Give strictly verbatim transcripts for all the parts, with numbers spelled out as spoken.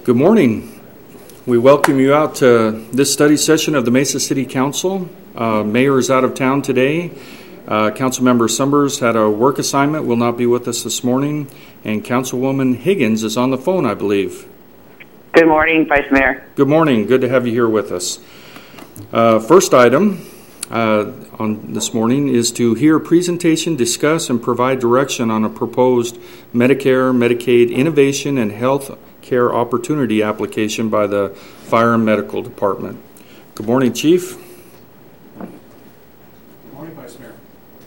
Good morning. We welcome you out to this study session of the Mesa City Council. Uh, Mayor is out of town today. Uh, Councilmember Summers had a work assignment, will not be with us this morning. And Councilwoman Higgins is on the phone, I believe. Good morning, Vice Mayor. Good morning. Good to have you here with us. Uh, first item uh, on this morning is to hear a presentation, discuss, and provide direction on a proposed Medicare, Medicaid Innovation and Health Care Opportunity application by the Fire and Medical Department. Good morning, Chief. Good morning, Vice Mayor.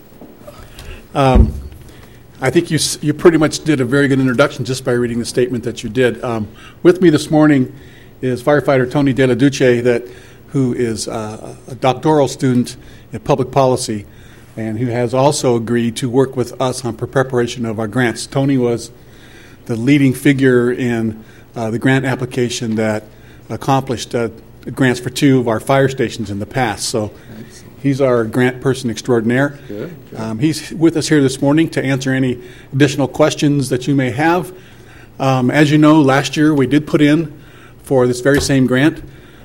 Um, I think you you pretty much did a very good introduction just by reading the statement that you did. Um, with me this morning is firefighter Tony De La Duce, that who is uh, a doctoral student in public policy, and who has also agreed to work with us on preparation of our grants. Tony was the leading figure in uh, the grant application that accomplished uh, grants for two of our fire stations in the past. So he's our grant person extraordinaire. Good, good. Um, he's with us here this morning to answer any additional questions that you may have. Um, as you know, last year we did put in for this very same grant.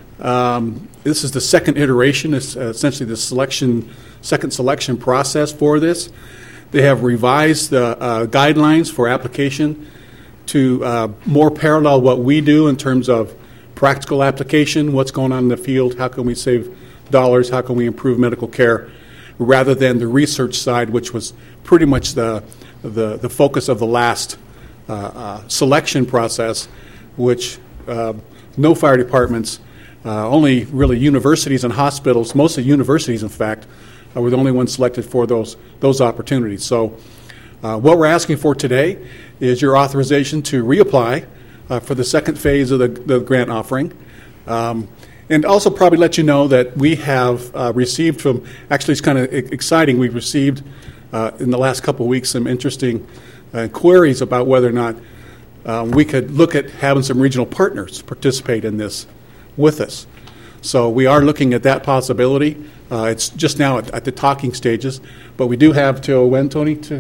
Um, this is the second iteration. It's uh, essentially the selection, second selection process for this. They have revised the uh, guidelines for application to uh, more parallel what we do in terms of practical application, what's going on in the field, how can we save dollars, how can we improve medical care, rather than the research side, which was pretty much the the, the focus of the last uh, uh, selection process, which uh, no fire departments, uh, only really universities and hospitals, mostly universities, in fact, uh, were the only ones selected for those those opportunities. So uh, what we're asking for today is your authorization to reapply uh, for the second phase of the, the grant offering. Um, and also probably let you know that we have uh, received from, actually it's kind of exciting, we've received uh, in the last couple of weeks some interesting uh, queries about whether or not uh, we could look at having some regional partners participate in this with us. So we are looking at that possibility. Uh, it's just now at, at the talking stages, but we do have till when, Tony, to...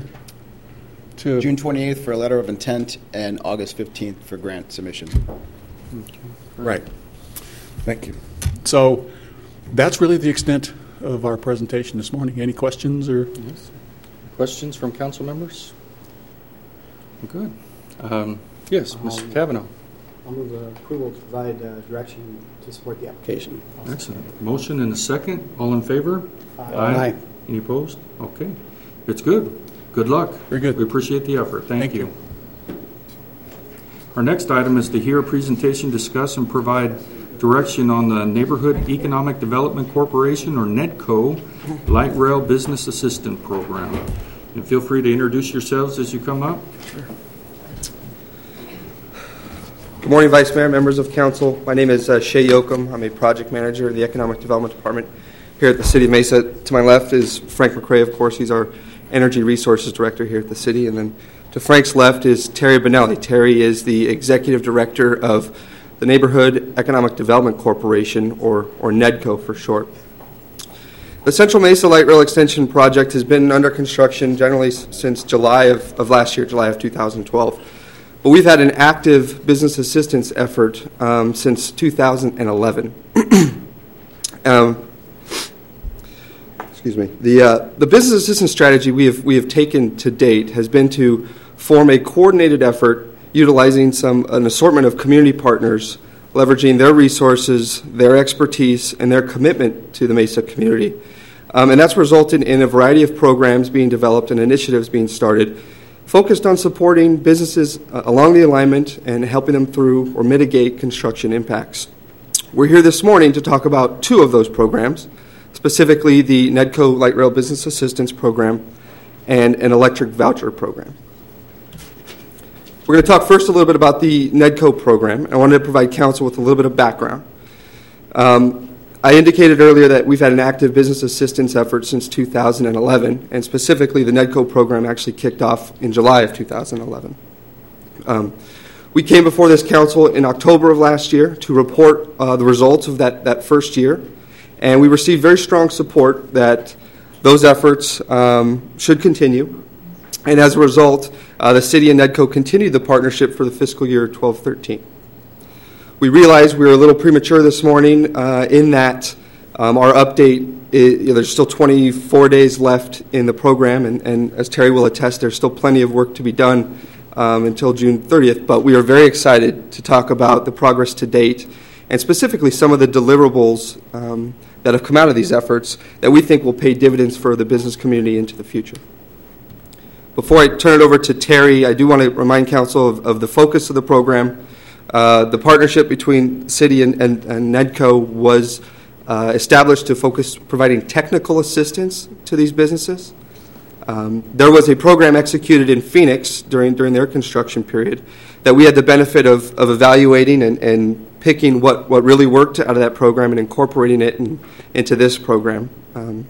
To June twenty-eighth for a letter of intent and August fifteenth for grant submission. Okay. Right. Thank you. So that's really the extent of our presentation this morning. Any questions or yes. Questions from council members? Good. Um, yes, Mister Um, Cavanaugh. I'll move the approval to provide uh, direction to support the application. Excellent. Motion and a second. All in favor? Aye. Aye. Aye. Any opposed? Okay. It's good. Good luck. Very good. We appreciate the effort. Thank, Thank you. you. Our next item is to hear a presentation, discuss, and provide direction on the Neighborhood Economic Development Corporation, or NEDCO, Light Rail Business Assistant Program. And feel free to introduce yourselves as you come up. Sure. Good morning, Vice Mayor, members of council. My name is uh, Shay Yoakum. I'm a project manager in the Economic Development Department here at the City of Mesa. To my left is Frank McRae, of course. He's our Energy Resources Director here at the city. And then to Frank's left is Terry Benelli. Terry is the Executive Director of the Neighborhood Economic Development Corporation, or, or NEDCO for short. The Central Mesa Light Rail Extension Project has been under construction generally since July of, of last year, July of two thousand twelve. But we've had an active business assistance effort um, since two thousand eleven. um, Excuse me. The uh, the business assistance strategy we have we have taken to date has been to form a coordinated effort utilizing some an assortment of community partners, leveraging their resources, their expertise, and their commitment to the Mesa community, um, and that's resulted in a variety of programs being developed and initiatives being started, focused on supporting businesses uh, along the alignment and helping them through or mitigate construction impacts. We're here this morning to talk about two of those programs, specifically the NEDCO Light Rail Business Assistance Program and an electric voucher program. We're going to talk first a little bit about the NEDCO program. I wanted to provide council with a little bit of background. Um, I indicated earlier that we've had an active business assistance effort since two thousand eleven, and specifically the NEDCO program actually kicked off in July of two thousand eleven. Um, we came before this council in October of last year to report uh, the results of that, that first year. And we received very strong support that those efforts um, should continue. And as a result, uh, the city and NEDCO continued the partnership for the fiscal year twelve thirteen. we realize we were a little premature this morning uh, in that um, our update, is, you know, there's still twenty-four days left in the program, and, and as Terry will attest, there's still plenty of work to be done um, until June thirtieth, but we are very excited to talk about the progress to date, and specifically some of the deliverables um, that have come out of these efforts that we think will pay dividends for the business community into the future. Before I turn it over to Terry, I do want to remind Council of, of the focus of the program. Uh, the partnership between City and, and, and NEDCO was uh, established to focus providing technical assistance to these businesses. Um, there was a program executed in Phoenix during, during their construction period that we had the benefit of, of evaluating and, and picking what, what really worked out of that program and incorporating it in, into this program. Um,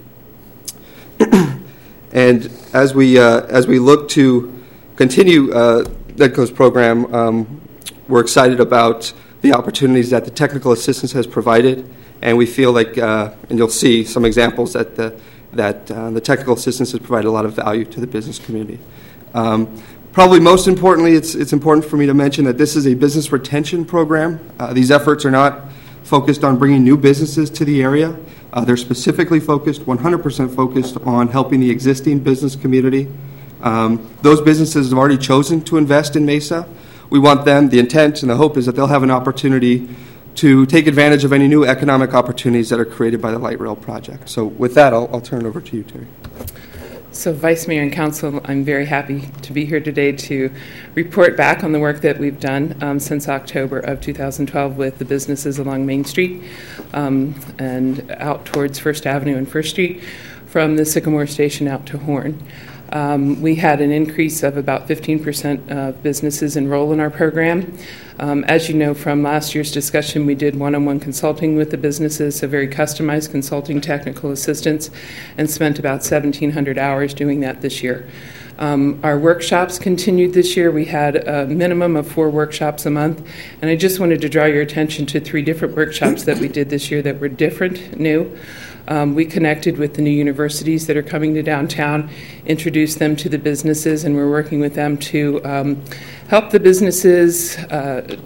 and as we uh, as we look to continue uh, NEDCO's program, um, we're excited about the opportunities that the technical assistance has provided, and we feel like, uh, and you'll see some examples that the that uh, the technical assistance has provided a lot of value to the business community. Um, Probably most importantly, it's, it's important for me to mention that this is a business retention program. Uh, these efforts are not focused on bringing new businesses to the area. Uh, they're specifically focused, one hundred percent focused on helping the existing business community. Um, those businesses have already chosen to invest in Mesa. We want them, the intent and the hope is that they'll have an opportunity to take advantage of any new economic opportunities that are created by the Light Rail project. So with that, I'll, I'll turn it over to you, Terry. So, Vice Mayor and Council, I'm very happy to be here today to report back on the work that we've done um, since October of two thousand twelve with the businesses along Main Street um, and out towards First Avenue and First Street from the Sycamore Station out to Horn. Um, we had an increase of about fifteen percent of businesses enroll in our program. Um, as you know from last year's discussion, we did one-on-one consulting with the businesses, so very customized consulting, technical assistance, and spent about seventeen hundred hours doing that this year. Um, our workshops continued this year. We had a minimum of four workshops a month, and I just wanted to draw your attention to three different workshops that we did this year that were different, new. Um, we connected with the new universities that are coming to downtown, introduced them to the businesses, and we're working with them to um, help the businesses uh,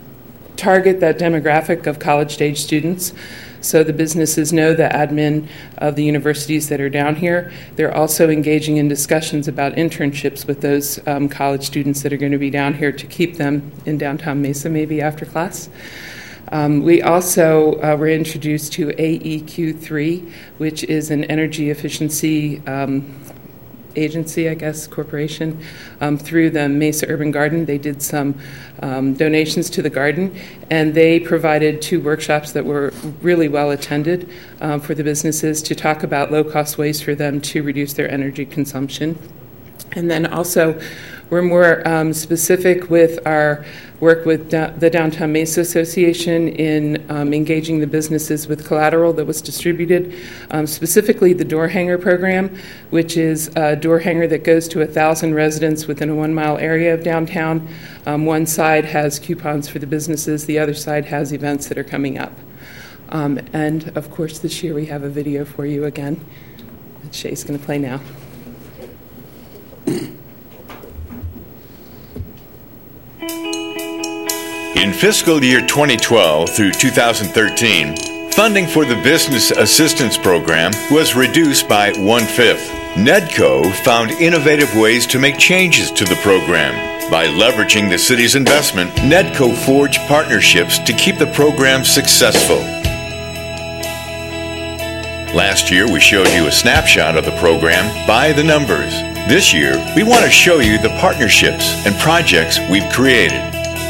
target that demographic of college-age students. So the businesses know the admin of the universities that are down here. They're also engaging in discussions about internships with those um, college students that are going to be down here to keep them in downtown Mesa maybe after class. Um, we also uh, were introduced to A E Q three, which is an energy efficiency um, agency, I guess, corporation, um, through the Mesa Urban Garden. They did some um, donations to the garden, and they provided two workshops that were really well attended um, for the businesses to talk about low-cost ways for them to reduce their energy consumption. And then also, we're more um, specific with our work with da- the Downtown Mesa Association in um, engaging the businesses with collateral that was distributed, um, specifically the door hanger program, which is a door hanger that goes to one thousand residents within a one-mile area of downtown. Um, one side has coupons for the businesses. The other side has events that are coming up. Um, and, of course, this year we have a video for you again that Shay's going to play now. In fiscal year twenty twelve through two thousand thirteen, funding for the Business Assistance Program was reduced by one-fifth. NEDCO found innovative ways to make changes to the program. By leveraging the city's investment, NEDCO forged partnerships to keep the program successful. Last year, we showed you a snapshot of the program by the numbers. This year, we want to show you the partnerships and projects we've created.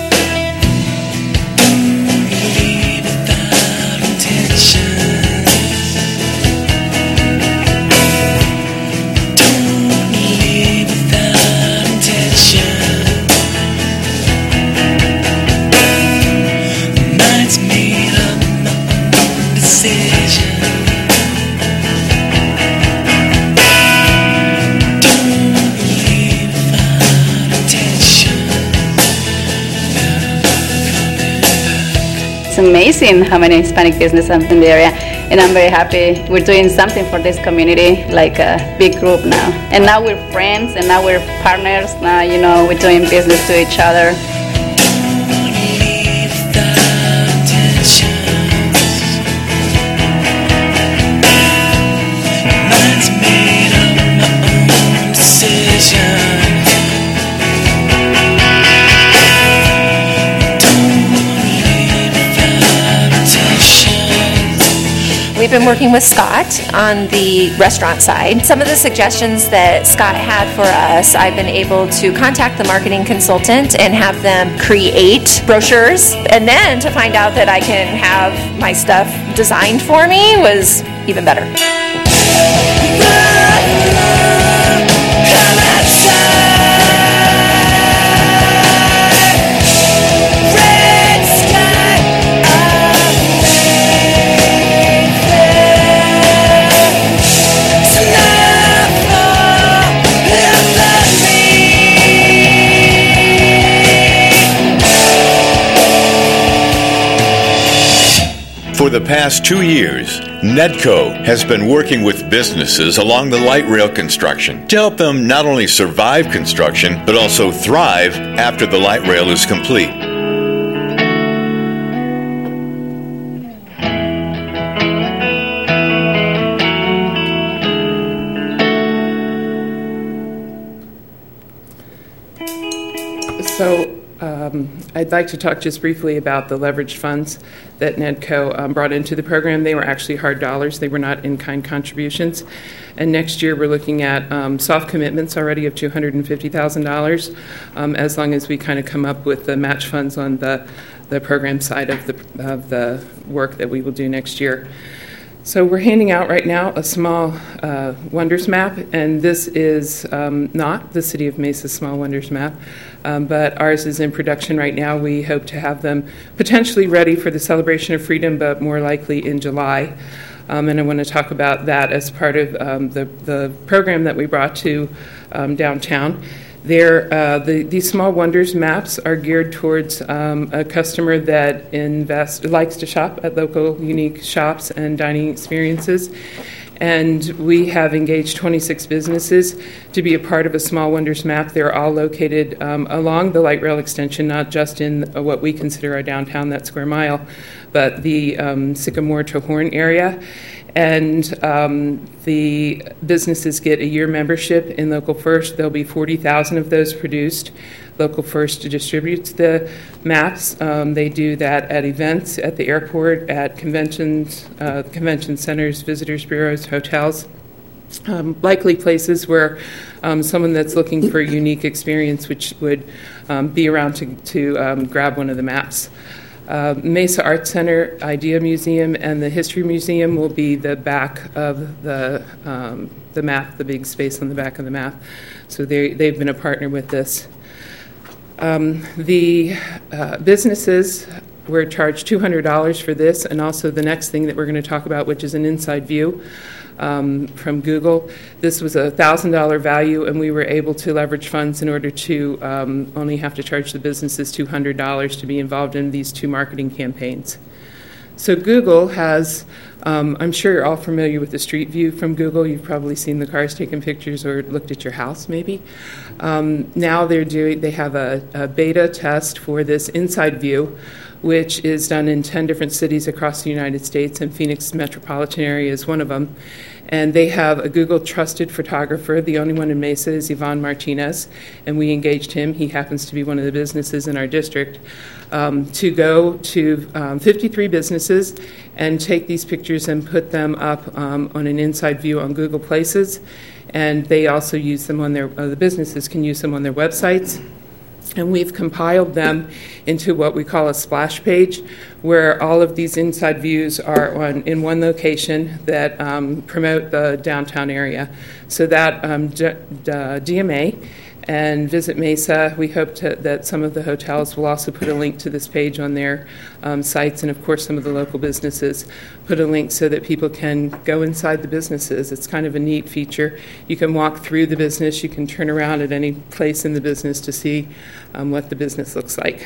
Amazing how many Hispanic businesses are in the area, and I'm very happy we're doing something for this community, like a big group now. And now we're friends, and now we're partners. Now, you know, we're doing business to each other. I've been working with Scott on the restaurant side. Some of the suggestions that Scott had for us, I've been able to contact the marketing consultant and have them create brochures. And then to find out that I can have my stuff designed for me was even better. For the past two years, Nedco has been working with businesses along the light rail construction to help them not only survive construction, but also thrive after the light rail is complete. So um, I'd like to talk just briefly about the leveraged funds that Nedco um, brought into the program. They were actually hard dollars. They were not in-kind contributions. And next year we're looking at um, soft commitments already of two hundred fifty thousand dollars, um, as long as we kind of come up with the match funds on the, the program side of the, of the work that we will do next year. So we're handing out right now a small uh, Wonders map, and this is um, not the City of Mesa Small Wonders map, um, but ours is in production right now. We hope to have them potentially ready for the Celebration of Freedom, but more likely in July. Um, and I want to talk about that as part of um, the, the program that we brought to um, downtown. There, uh, the, these Small Wonders maps are geared towards um, a customer that invest, likes to shop at local unique shops and dining experiences. And we have engaged twenty-six businesses to be a part of a Small Wonders map. They're all located um, along the light rail extension, not just in what we consider our downtown, that square mile, but the um, Sycamore to Horn area. And um, the businesses get a year membership in Local First. There'll be forty thousand of those produced. Local First distributes the maps. Um, they do that at events, at the airport, at conventions, uh, convention centers, visitors bureaus, hotels, um, likely places where um, someone that's looking for a unique experience, which would um, be around to, to um, grab one of the maps. Uh, Mesa Arts Center, Idea Museum, and the History Museum will be the back of the um, the map, the big space on the back of the map. So they, they've been a partner with this. Um, the uh, businesses were charged two hundred dollars for this, and also the next thing that we're going to talk about, which is an inside view um, from Google. This was a one thousand dollars value, and we were able to leverage funds in order to um, only have to charge the businesses two hundred dollars to be involved in these two marketing campaigns. So Google has, um, I'm sure you're all familiar with the street view from Google. You've probably seen the cars taking pictures or looked at your house maybe. Um, now they're doing, they have a, a beta test for this inside view, which is done in ten different cities across the United States, and Phoenix metropolitan area is one of them. And they have a Google trusted photographer. The only one in Mesa is Ivan Martinez, and we engaged him. He happens to be one of the businesses in our district, um, to go to um, fifty-three businesses and take these pictures and put them up um, on an inside view on Google Places. And they also use them on their, uh, the businesses can use them on their websites. And we've compiled them into what we call a splash page, where all of these inside views are on, in one location that um, promote the downtown area. So that um, D- D- D M A and Visit Mesa, we hope to, that some of the hotels will also put a link to this page on their um, sites, and of course some of the local businesses put a link so that people can go inside the businesses. It's kind of a neat feature. You can walk through the business, you can turn around at any place in the business to see um, what the business looks like.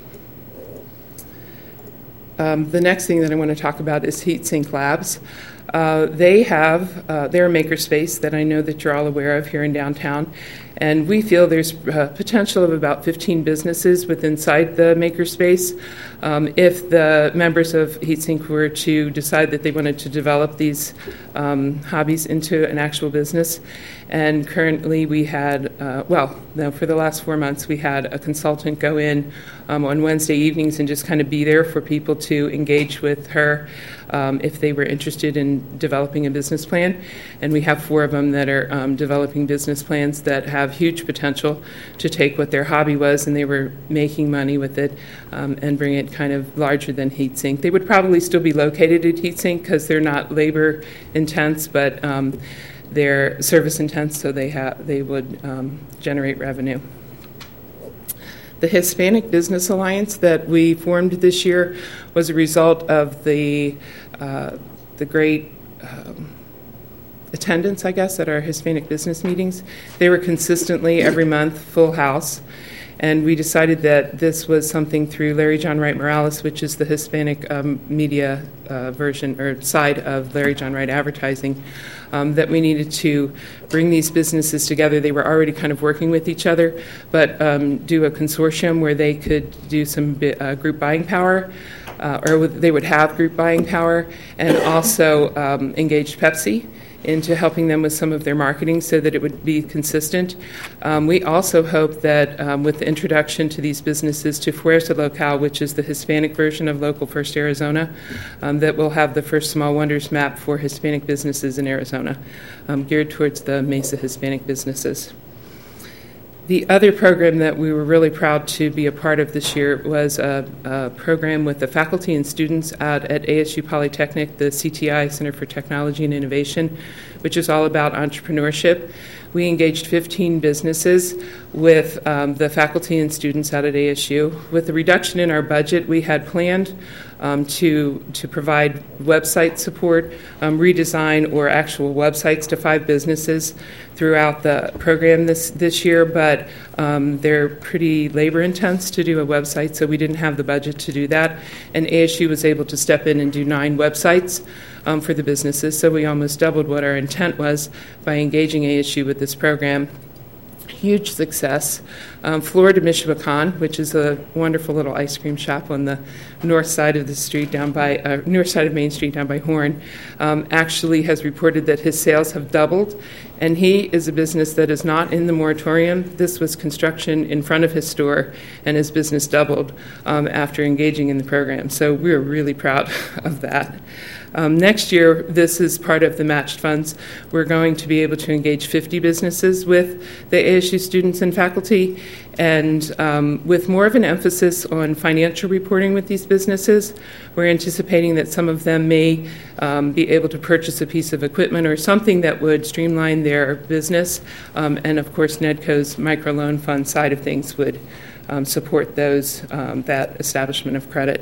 Um, the next thing that I want to talk about is Heat Sink Labs. Uh, they have uh, their makerspace that I know that you're all aware of here in downtown, and we feel there's uh, potential of about fifteen businesses within inside the makerspace. Um, if the members of HeatSync were to decide that they wanted to develop these um, hobbies into an actual business. And currently we had, uh, well, no, for the last four months, we had a consultant go in um, on Wednesday evenings and just kind of be there for people to engage with her um, if they were interested in developing a business plan. And we have four of them that are um, developing business plans that have huge potential to take what their hobby was, and they were making money with it um, and bring it kind of larger than HeatSync. They would probably still be located at HeatSync because they're not labor intense, but um, they're service intense, so they have they would um, generate revenue. The Hispanic Business Alliance that we formed this year was a result of the uh, the great um, attendance, I guess, at our Hispanic business meetings. They were consistently every month full house. And we decided that this was something through Larry John Wright Morales, which is the Hispanic um, media uh, version or side of Larry John Wright Advertising, um, that we needed to bring these businesses together. They were already kind of working with each other, but um, do a consortium where they could do some uh, group buying power, uh, or they would have group buying power, and also um, engage Pepsi into helping them with some of their marketing so that it would be consistent. Um, we also hope that um, with the introduction to these businesses to Fuerza Local, which is the Hispanic version of Local First Arizona, um, that we'll have the first Small Wonders map for Hispanic businesses in Arizona, um, geared towards the Mesa Hispanic businesses. The other program that we were really proud to be a part of this year was a, a program with the faculty and students out at A S U Polytechnic, the C T I, Center for Technology and Innovation, which is all about entrepreneurship. We engaged fifteen businesses with um, the faculty and students out at A S U. With the reduction in our budget, we had planned um, to to provide website support, um, redesign, or actual websites to five businesses throughout the program this, this year, but um, they're pretty labor intense to do a website, so we didn't have the budget to do that. And A S U was able to step in and do nine websites um, for the businesses, so we almost doubled what our intent was by engaging A S U with this program. Huge success. Um, Florida Michoacan, which is a wonderful little ice cream shop on the north side of the street down by, uh, north side of Main Street down by Horn, um, actually has reported that his sales have doubled, and he is a business that is not in the moratorium. This was construction in front of his store, and his business doubled um, after engaging in the program. So we're really proud of that. Um, next year, this is part of the matched funds. We're going to be able to engage fifty businesses with the A S U students and faculty, and um, with more of an emphasis on financial reporting with these businesses. We're anticipating that some of them may um, be able to purchase a piece of equipment or something that would streamline their business, um, and of course NEDCO's microloan fund side of things would um, support those, um, that establishment of credit.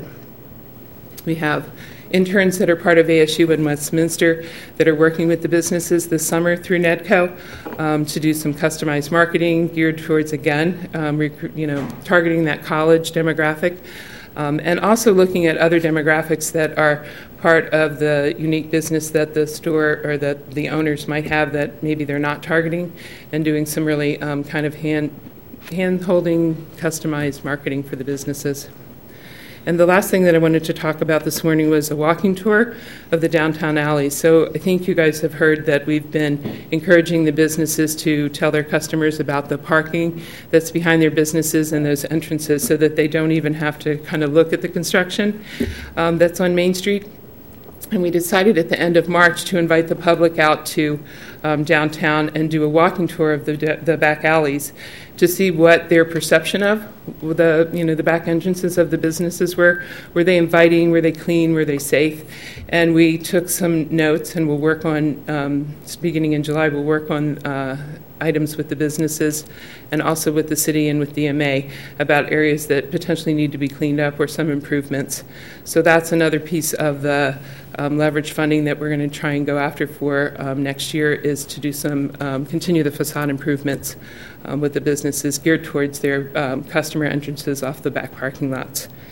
We have interns that are part of A S U in Westminster that are working with the businesses this summer through NEDCO um, to do some customized marketing geared towards, again, um, rec- you know, targeting that college demographic, um, and also looking at other demographics that are part of the unique business that the store or that the owners might have that maybe they're not targeting, and doing some really um, kind of hand hand-holding, customized marketing for the businesses. And the last thing that I wanted to talk about this morning was a walking tour of the downtown alley. So I think you guys have heard that we've been encouraging the businesses to tell their customers about the parking that's behind their businesses and those entrances so that they don't even have to kind of look at the construction um, that's on Main Street. And we decided at the end of March to invite the public out to um, downtown and do a walking tour of the, the back alleys to see what their perception of the, you know, the back entrances of the businesses were. Were they inviting? Were they clean? Were they safe? And we took some notes, and we'll work on, um, beginning in July, we'll work on uh, items with the businesses and also with the city and with D M A about areas that potentially need to be cleaned up or some improvements. So that's another piece of the um, leverage funding that we're going to try and go after for um, next year, is to do some, um, continue the facade improvements um, with the businesses geared towards their um, customer entrances off the back parking lots.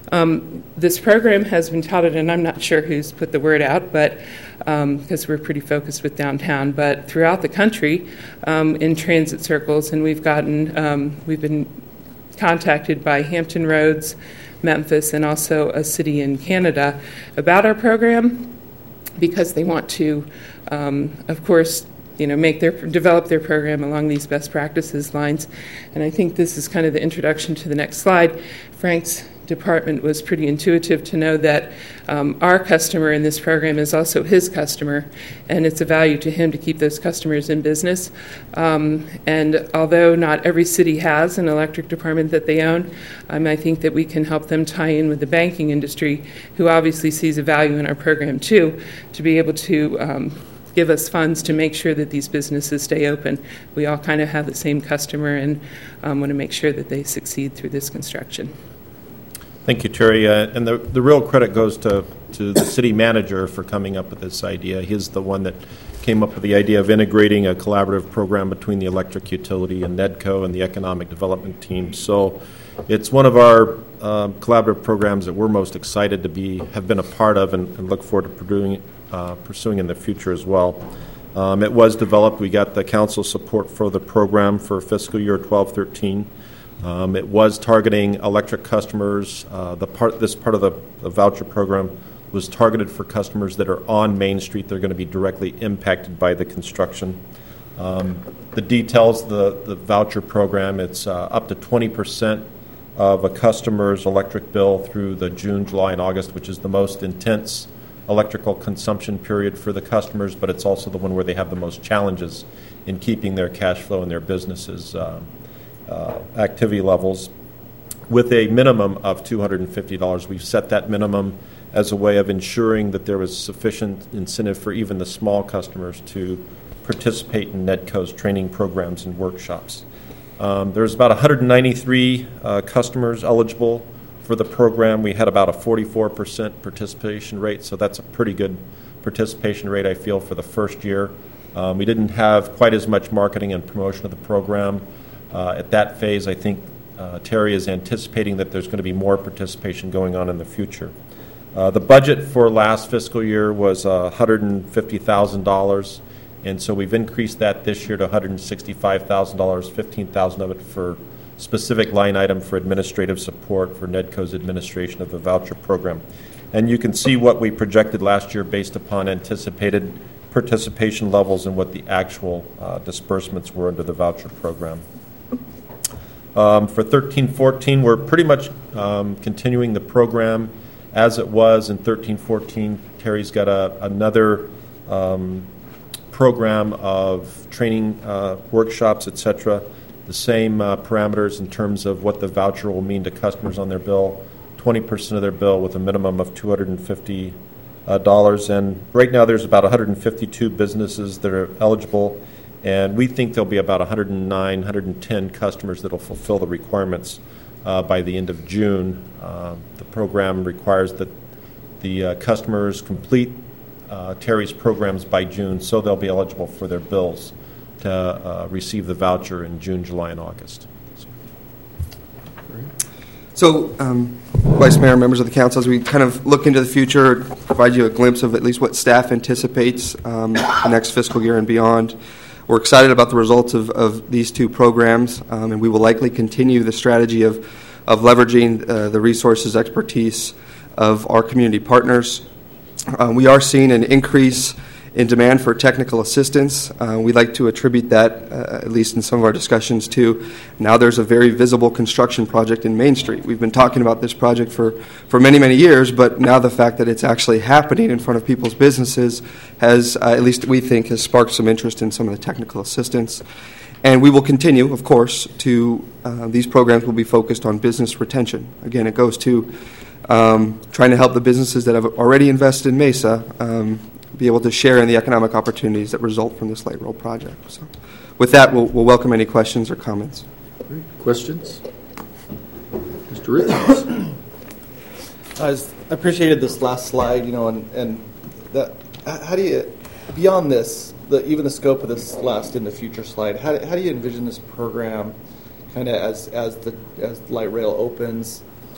Um, this program has been touted, and I'm not sure who's put the word out, but because um, we're pretty focused with downtown, but throughout the country um, in transit circles, and we've gotten, um, we've been contacted by Hampton Roads, Memphis, and also a city in Canada about our program because they want to, um, of course, you know, make their develop their program along these best practices lines. And I think this is kind of the introduction to the next slide. Frank's department was pretty intuitive to know that um, our customer in this program is also his customer, and it's a value to him to keep those customers in business. Um, and although not every city has an electric department that they own, um, I think that we can help them tie in with the banking industry, who obviously sees a value in our program too, to be able to um, give us funds to make sure that these businesses stay open. We all kind of have the same customer and um, want to make sure that they succeed through this construction. Thank you, Terry. Uh, and the, the real credit goes to, to the city manager for coming up with this idea. He's the one that came up with the idea of integrating a collaborative program between the electric utility and NEDCO and the economic development team. So it's one of our uh, collaborative programs that we're most excited to be have been a part of and, and look forward to pursuing, uh, pursuing in the future as well. Um, it was developed. We got the council support for the program for fiscal year twelve thirteen. Um, it was targeting electric customers. Uh, the part, this part of the, the voucher program was targeted for customers that are on Main Street. They're going to be directly impacted by the construction. Um, the details, the, the voucher program, it's uh, up to twenty percent of a customer's electric bill through the June, July, and August, which is the most intense electrical consumption period for the customers, but it's also the one where they have the most challenges in keeping their cash flow and their businesses uh, Uh, activity levels, with a minimum of two hundred fifty dollars. We've set that minimum as a way of ensuring that there was sufficient incentive for even the small customers to participate in NEDCO's training programs and workshops. Um, there's about one hundred ninety-three uh, customers eligible for the program. We had about a forty-four percent participation rate, so that's a pretty good participation rate, I feel, for the first year. Um, we didn't have quite as much marketing and promotion of the program. Uh, at that phase, I think uh, Terry is anticipating that there's going to be more participation going on in the future. Uh, the budget for last fiscal year was uh, one hundred fifty thousand dollars, and so we've increased that this year to one hundred sixty-five thousand dollars, fifteen thousand dollars of it for specific line item for administrative support for NEDCO's administration of the voucher program. And you can see what we projected last year based upon anticipated participation levels and what the actual uh, disbursements were under the voucher program. Um, for thirteen fourteen, we're pretty much um, continuing the program as it was in thirteen fourteen. Terry's got a, another um, program of training uh, workshops, et cetera. The same uh, parameters in terms of what the voucher will mean to customers on their bill, twenty percent of their bill with a minimum of two hundred fifty dollars. Uh, and right now there's about one hundred fifty-two businesses that are eligible. And we think there'll be about one hundred nine, one hundred ten customers that will fulfill the requirements uh, by the end of June. Uh, the program requires that the uh, customers complete uh, Terry's programs by June, so they'll be eligible for their bills to uh, receive the voucher in June, July, and August. So, um, Vice Mayor, members of the council, as we kind of look into the future, provide you a glimpse of at least what staff anticipates um, the next fiscal year and beyond. We're excited about the results of, of these two programs, um, and we will likely continue the strategy of, of leveraging uh, the resources, expertise of our community partners. Uh, we are seeing an increase in demand for technical assistance. Uh, we like to attribute that, uh, at least in some of our discussions, to now there's a very visible construction project in Main Street. We've been talking about this project for, for many, many years, but now the fact that it's actually happening in front of people's businesses has, uh, at least we think, has sparked some interest in some of the technical assistance. And we will continue, of course, to, uh, these programs will be focused on business retention. Again, it goes to um, trying to help the businesses that have already invested in Mesa um, be able to share in the economic opportunities that result from this light rail project. So with that, we'll, we'll welcome any questions or comments. Questions? Mister Richards. I appreciated this last slide, you know, and, and that, how do you, beyond this, the, even the scope of this last in the future slide, how, how do you envision this program kind of as, as the as light rail opens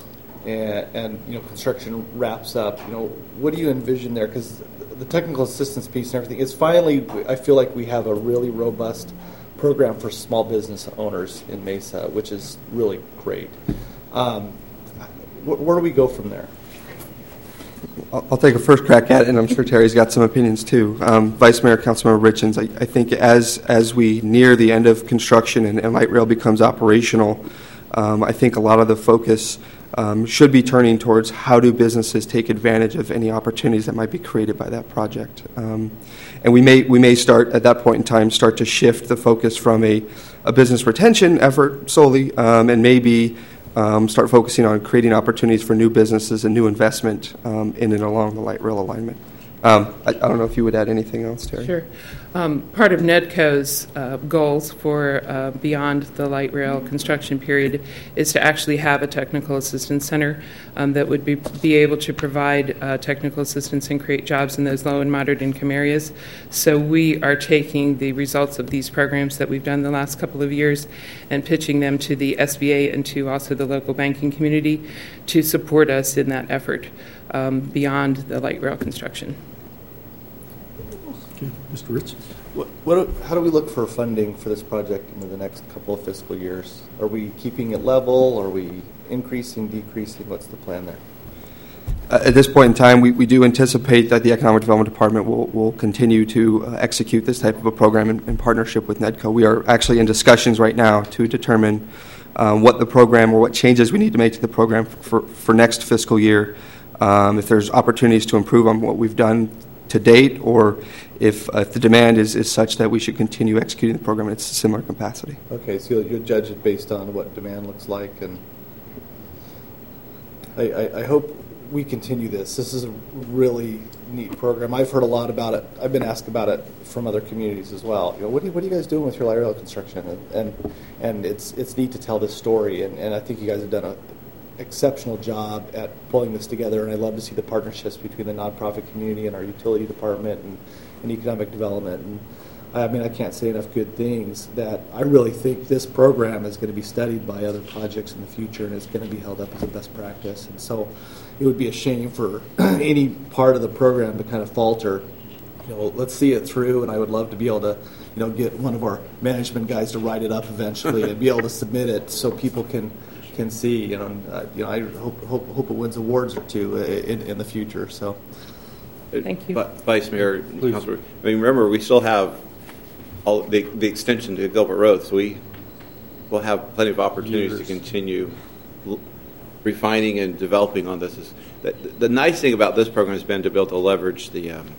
and, and you know construction wraps up, you know, what do you envision there? Because the technical assistance piece and everything is finally, I feel like we have a really robust program for small business owners in Mesa, which is really great. Um, wh- where do we go from there? I'll, I'll take a first crack at it, and I'm sure Terry's got some opinions too. Um, Vice Mayor, Councilmember Richens, I, I think as as we near the end of construction and, and light rail becomes operational, um, I think a lot of the focus um, should be turning towards how do businesses take advantage of any opportunities that might be created by that project. Um, and we may we may start at that point in time start to shift the focus from a, a business retention effort solely, um, and maybe Um, start focusing on creating opportunities for new businesses and new investment um, in and along the light rail alignment. Um, I, I don't know if you would add anything else, Terry. Sure. Um, part of NEDCO's uh, goals for uh, beyond the light rail construction period is to actually have a technical assistance center um, that would be, be able to provide uh, technical assistance and create jobs in those low and moderate income areas. So we are taking the results of these programs that we've done the last couple of years and pitching them to the S B A and to also the local banking community to support us in that effort um, beyond the light rail construction. Okay, Mister Ritz. What, what, how do we look for funding for this project into the next couple of fiscal years? Are we keeping it level? Are we increasing, decreasing? What's the plan there? Uh, at this point in time, we, we do anticipate that the Economic Development Department will, will continue to uh, execute this type of a program in, in partnership with NEDCO. We are actually in discussions right now to determine um, what the program or what changes we need to make to the program for, for next fiscal year. Um, if there's opportunities to improve on what we've done to date, or if, uh, if the demand is, is such that we should continue executing the program in its similar capacity. Okay, so you'll judge it based on what demand looks like, and I, I, I hope we continue this. This is a really neat program. I've heard a lot about it. I've been asked about it from other communities as well. You know, what, are you, what are you guys doing with your light rail construction? And and, and it's it's neat to tell this story, and, and I think you guys have done a exceptional job at pulling this together, and I love to see the partnerships between the nonprofit community and our utility department and, and economic development. And I mean, I can't say enough good things that I really think this program is going to be studied by other projects in the future, and it's going to be held up as a best practice. And so it would be a shame for any part of the program to kind of falter. You know, let's see it through, and I would love to be able to, you know, get one of our management guys to write it up eventually and be able to submit it so people can can see, you know, uh, you know, I hope, hope hope it wins awards or two in, in the future. So, thank you, Vice Mayor. Councilor, I mean, remember we still have all the, the extension to Gilbert Road, so we will have plenty of opportunities Years. to continue l- refining and developing on this. Is that the, the nice thing about this program has been to be able to leverage the um,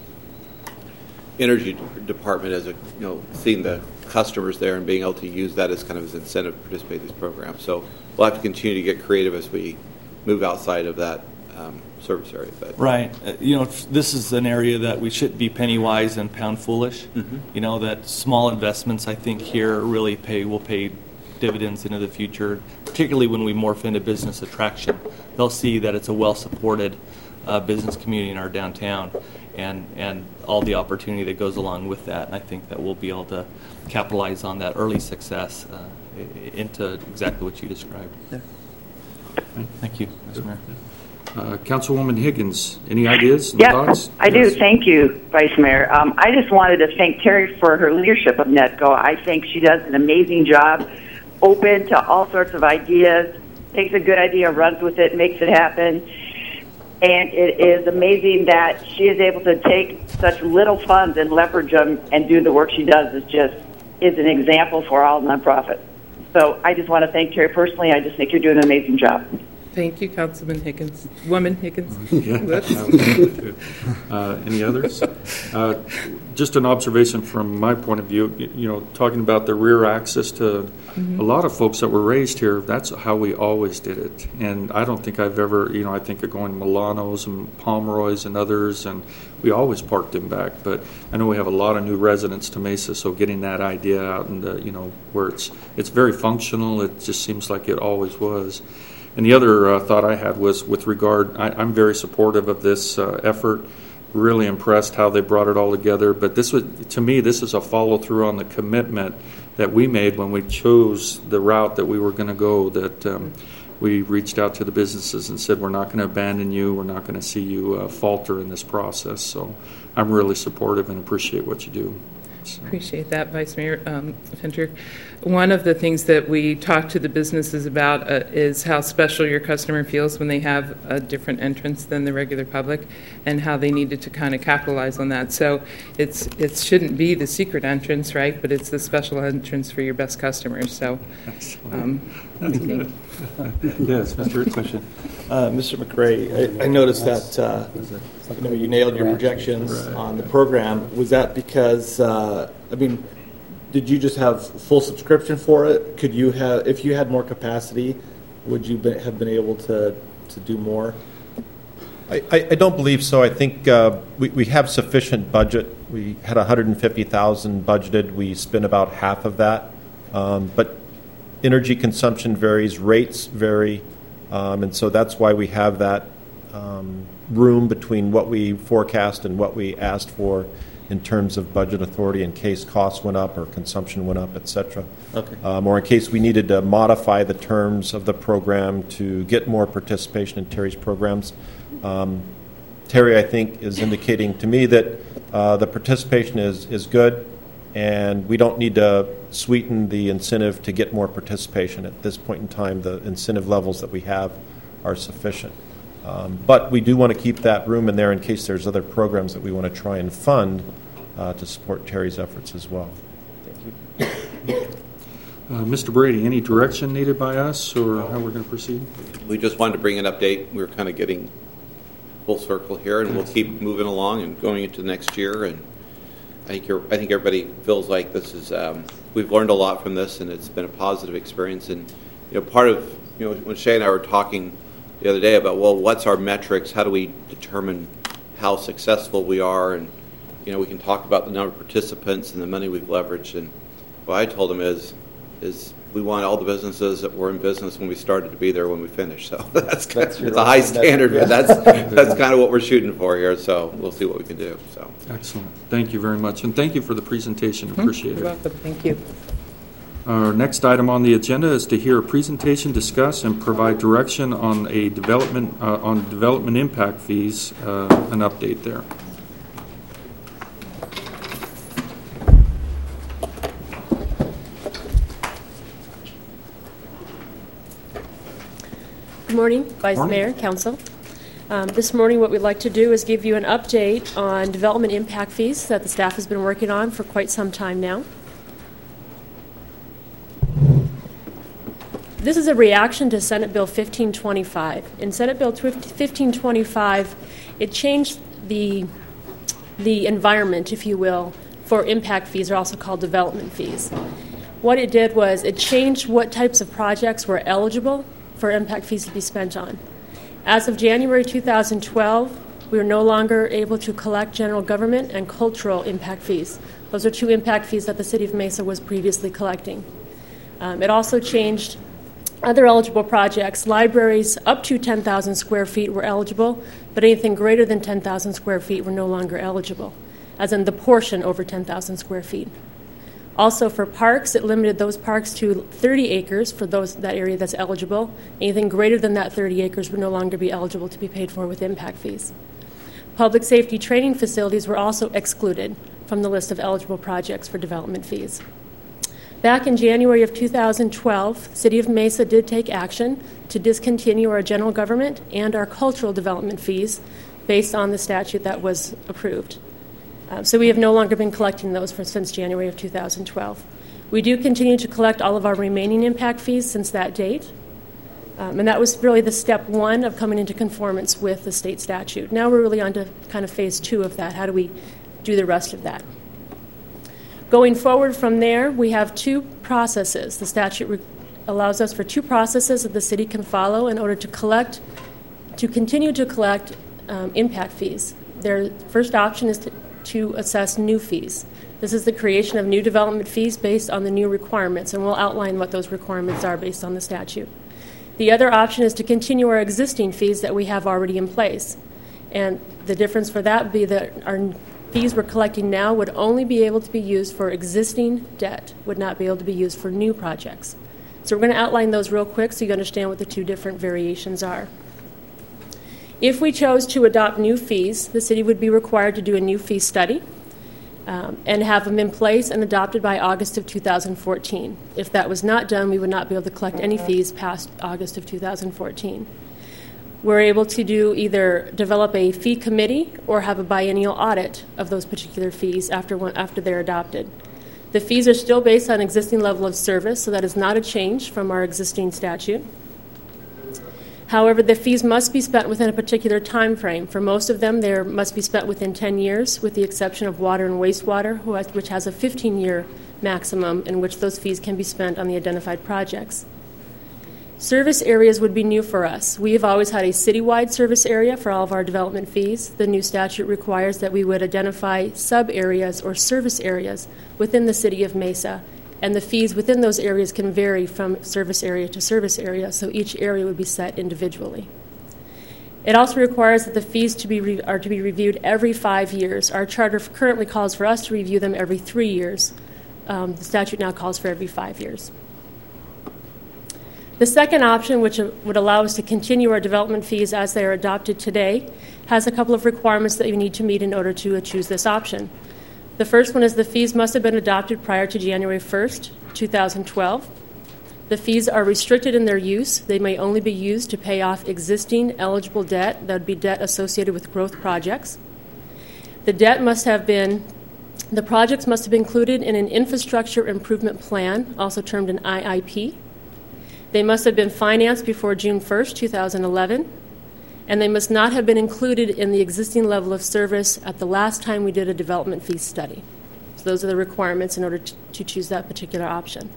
energy department as a, you know, seeing the customers there and being able to use that as kind of an incentive to participate in these programs. So we'll have to continue to get creative as we move outside of that um, service area. But right. Uh, you know, this is an area that we should be penny wise and pound foolish. Mm-hmm. You know, that small investments, I think, here really pay will pay dividends into the future, particularly when we morph into business attraction. They'll see that it's a well-supported uh, business community in our downtown, and and all the opportunity that goes along with that. And I think that we'll be able to capitalize on that early success uh, into exactly what you described. Yeah. Thank you, Mister Mayor. Uh, Councilwoman Higgins, any ideas and yeah, thoughts? I do. Yes. Thank you, Vice Mayor. Um, I just wanted to thank Terry for her leadership of NEDCO. I think she does an amazing job, open to all sorts of ideas, takes a good idea, runs with it, makes it happen. And it is amazing that she is able to take such little funds and leverage them and do the work she does. Is just is an example for all nonprofits. So I just want to thank Terry personally. I just think you're doing an amazing job. Thank you, Councilman Higgins. Woman Higgins. Yeah. uh, any others? Uh, just an observation from my point of view, you, you know, talking about the rear access to mm-hmm. a lot of folks that were raised here, that's how we always did it. And I don't think I've ever, you know, I think of going to Milano's and Pomeroy's and others, and we always parked them back. But I know we have a lot of new residents to Mesa, so getting that idea out and, uh, you know, where it's it's very functional, it just seems like it always was. And the other uh, thought I had was with regard, I, I'm very supportive of this uh, effort, really impressed how they brought it all together. But this was, to me, this is a follow-through on the commitment that we made when we chose the route that we were going to go, that um, we reached out to the businesses and said, we're not going to abandon you. We're not going to see you uh, falter in this process. So I'm really supportive and appreciate what you do. So. Appreciate that, Vice Mayor um, Finter. One of the things that we talk to the businesses about uh, is how special your customer feels when they have a different entrance than the regular public, and how they needed to kind of capitalize on that. So it's it shouldn't be the secret entrance, right? But it's the special entrance for your best customers. So, um, okay. Yes, Mister Question. Uh, Mister McRae, I, I noticed that uh, you know you nailed your projections on the program. Was that because uh, I mean? Did you just have full subscription for it? Could you have, if you had more capacity, would you be, have been able to, to do more? I, I don't believe so. I think uh, we, we have sufficient budget. We had one hundred fifty thousand dollars budgeted. We spent about half of that. Um, but energy consumption varies, rates vary, um, and so that's why we have that um, room between what we forecast and what we asked for in terms of budget authority in case costs went up or consumption went up, et cetera. Okay. Um, or in case we needed to modify the terms of the program to get more participation in Terry's programs. Um, Terry, I think, is indicating to me that uh, the participation is, is good, and we don't need to sweeten the incentive to get more participation. At this point in time, the incentive levels that we have are sufficient. Um, but we do want to keep that room in there in case there's other programs that we want to try and fund uh, to support Terry's efforts as well. Thank you. Uh, Mister Brady, any direction needed by us or how we're going to proceed? We just wanted to bring an update. We're kind of getting full circle here, and we'll keep moving along and going into next year. And I think you're, I think everybody feels like this is um, we've learned a lot from this, and it's been a positive experience. And you know, part of you know when Shay and I were talking the other day about, well, what's our metrics? How do we determine how successful we are? And, you know, we can talk about the number of participants and the money we've leveraged. And what I told them is, is we want all the businesses that were in business when we started to be there when we finish. So that's, that's it's a high standard, but that's, that's kind of what we're shooting for here. So we'll see what we can do. So excellent. Thank you very much. And thank you for the presentation. Appreciate You're it. welcome. Thank you. Our next item on the agenda is to hear a presentation, discuss, and provide direction on a development uh, on development impact fees. Uh, an update there. Good morning, Vice Morning. Mayor, Council. Um, this morning, what we'd like to do is give you an update on development impact fees that the staff has been working on for quite some time now. This is a reaction to Senate Bill fifteen twenty-five. In Senate Bill fifteen twenty-five, it changed the, the environment, if you will, for impact fees, are also called development fees. What it did was it changed what types of projects were eligible for impact fees to be spent on. As of January two thousand twelve, we are no longer able to collect general government and cultural impact fees. Those are two impact fees that the City of Mesa was previously collecting. Um, it also changed other eligible projects. Libraries up to ten thousand square feet were eligible, but anything greater than ten thousand square feet were no longer eligible, as in the portion over ten thousand square feet. Also for parks, it limited those parks to thirty acres for those that area that's eligible. Anything greater than that thirty acres would no longer be eligible to be paid for with impact fees. Public safety training facilities were also excluded from the list of eligible projects for development fees. Back in January of two thousand twelve, City of Mesa did take action to discontinue our general government and our cultural development fees based on the statute that was approved. Uh, so we have no longer been collecting those for, since January of two thousand twelve. We do continue to collect all of our remaining impact fees since that date. Um, and that was really the step one of coming into conformance with the state statute. Now we're really on to kind of phase two of that. How do we do the rest of that? Going forward from there, we have two processes. The statute re- allows us for two processes that the city can follow in order to collect, to continue to collect um, impact fees. Their first option is to, to assess new fees. This is the creation of new development fees based on the new requirements, and we'll outline what those requirements are based on the statute. The other option is to continue our existing fees that we have already in place. And the difference for that would be that our fees we're collecting now would only be able to be used for existing debt, would not be able to be used for new projects. So we're going to outline those real quick so you understand what the two different variations are. If we chose to adopt new fees, the city would be required to do a new fee study um, and have them in place and adopted by August of two thousand fourteen. If that was not done, we would not be able to collect any fees past August of two thousand fourteen. We're able to do either develop a fee committee or have a biennial audit of those particular fees after, one, after they're adopted. The fees are still based on existing level of service, so that is not a change from our existing statute. However, the fees must be spent within a particular time frame. For most of them, they must be spent within ten years, with the exception of water and wastewater, which has a fifteen-year maximum in which those fees can be spent on the identified projects. Service areas would be new for us. We have always had a citywide service area for all of our development fees. The new statute requires that we would identify sub-areas or service areas within the city of Mesa, and the fees within those areas can vary from service area to service area, so each area would be set individually. It also requires that the fees to be re- are to be reviewed every five years. Our charter currently calls for us to review them every three years. Um, the statute now calls for every five years. The second option, which would allow us to continue our development fees as they are adopted today, has a couple of requirements that you need to meet in order to choose this option. The first one is the fees must have been adopted prior to January first, two thousand twelve. The fees are restricted in their use. They may only be used to pay off existing eligible debt. That would be debt associated with growth projects. The debt must have been, the projects must have been included in an infrastructure improvement plan, also termed an I I P. They must have been financed before June first, two thousand eleven. And they must not have been included in the existing level of service at the last time we did a development fee study. So those are the requirements in order to, to choose that particular option.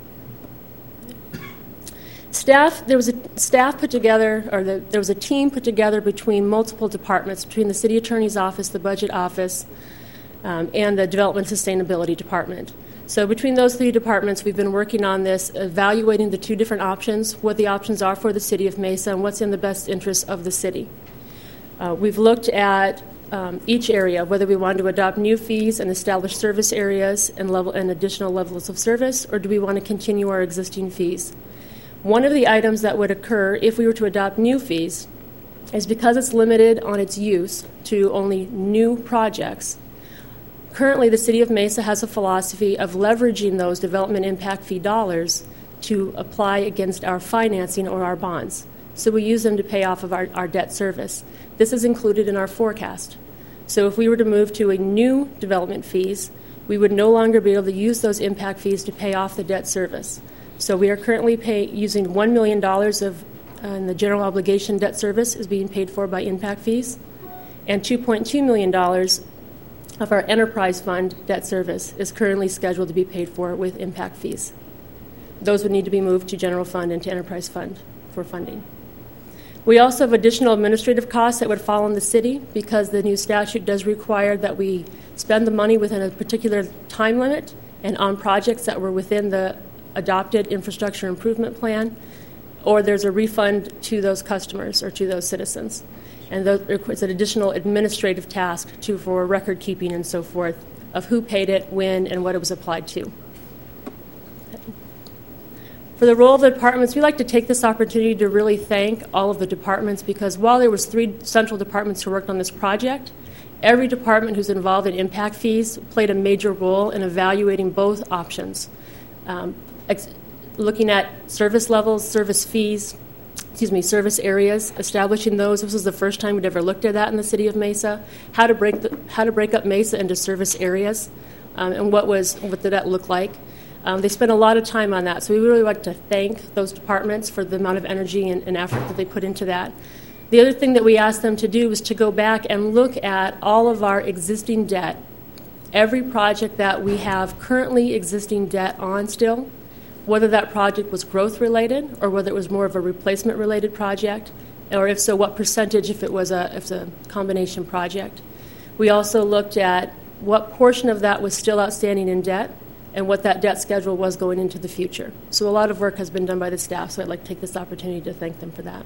Staff, there was a staff put together, or the, there was a team put together between multiple departments, between the City Attorney's Office, the Budget Office, um, and the Development Sustainability Department. So between those three departments, we've been working on this, evaluating the two different options, what the options are for the City of Mesa, and what's in the best interest of the city. Uh, we've looked at um, each area, whether we want to adopt new fees and establish service areas and, level, and additional levels of service, or do we want to continue our existing fees. One of the items that would occur if we were to adopt new fees is because it's limited on its use to only new projects. Currently, the City of Mesa has a philosophy of leveraging those development impact fee dollars to apply against our financing or our bonds. So we use them to pay off of our, our debt service. This is included in our forecast. So if we were to move to a new development fees, we would no longer be able to use those impact fees to pay off the debt service. So we are currently pay, using one million dollars of uh, and the general obligation debt service is being paid for by impact fees, and two point two million dollars of our enterprise fund debt service is currently scheduled to be paid for with impact fees. Those would need to be moved to general fund and to enterprise fund for funding. We also have additional administrative costs that would fall on the city because the new statute does require that we spend the money within a particular time limit and on projects that were within the adopted infrastructure improvement plan, or there's a refund to those customers or to those citizens. And it's an additional administrative task to, for record keeping and so forth of who paid it, when, and what it was applied to. For the role of the departments, we like to take this opportunity to really thank all of the departments, because while there was three central departments who worked on this project, every department who's involved in impact fees played a major role in evaluating both options. Um, ex- looking at service levels, service fees, excuse me, service areas, establishing those. This was the first time we'd ever looked at that in the city of Mesa. How to break the, how to break up Mesa into service areas, um, and what was what did that look like. Um, they spent a lot of time on that, so we really like to thank those departments for the amount of energy and, and effort that they put into that. The other thing that we asked them to do was to go back and look at all of our existing debt, every project that we have currently existing debt on still, whether that project was growth-related or whether it was more of a replacement-related project, or if so, what percentage if it was a, if it's a combination project. We also looked at what portion of that was still outstanding in debt and what that debt schedule was going into the future. So a lot of work has been done by the staff, so I'd like to take this opportunity to thank them for that.